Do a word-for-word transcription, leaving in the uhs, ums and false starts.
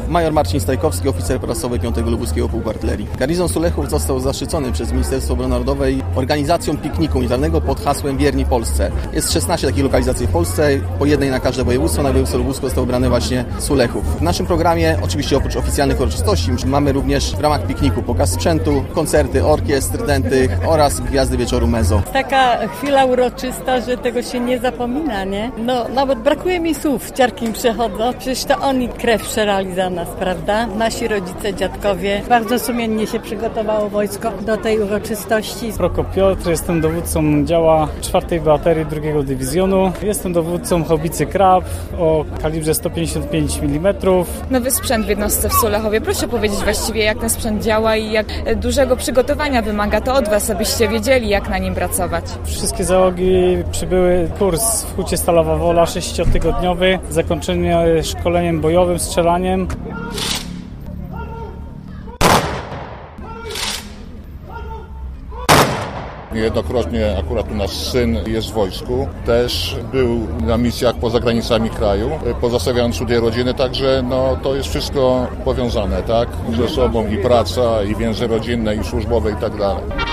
Major Marcin Stajkowski, oficer prasowy piątego Lubuskiego Pułku Artylerii. Garnizon Sulechów został zaszczycony przez Ministerstwo Obrony Narodowej organizacją pikniku humanitarnego pod hasłem Wierni Polsce. Jest szesnaście takich lokalizacji w Polsce, po jednej na każde województwo. Na województwo lubuskie został wybrany właśnie Sulechów. W naszym programie, oczywiście oprócz oficjalnych uroczystości, mamy również w ramach pikniku pokaz sprzętu, koncerty orkiestr dętych oraz gwiazdy wieczoru mezzo. Taka chwila uroczysta, że tego się nie zapomina, nie? No, nawet brakuje mi słów, ciarki mi przechodzą. Przecież to oni krew przelali za nas, prawda? Nasi rodzice, dziadkowie. Bardzo sumiennie się przygotowało wojsko do tej uroczystości. Prokop Piotr, jestem dowódcą działa czwartej Baterii drugiego Dywizjonu. Jestem dowódcą haubicy Krab o kalibrze sto pięćdziesiąt pięć milimetrów. Nowy sprzęt w jednostce w Sulechowie. Proszę powiedzieć właściwie, jak ten sprzęt działa i jak dużego przygotowania wymaga to od Was, abyście wiedzieli, jak na nim pracować. Wszystkie załogi przybyły kurs w Hucie Stalowa Wola sześciotygodniowy, zakończenie szkoleniem bojowym, strzelaniem. Niejednokrotnie akurat u nas syn jest w wojsku, też był na misjach poza granicami kraju, pozostawiając tutaj rodziny, także no, to jest wszystko powiązane, tak, ze sobą i praca, i więzy rodzinne, i służbowe i tak dalej.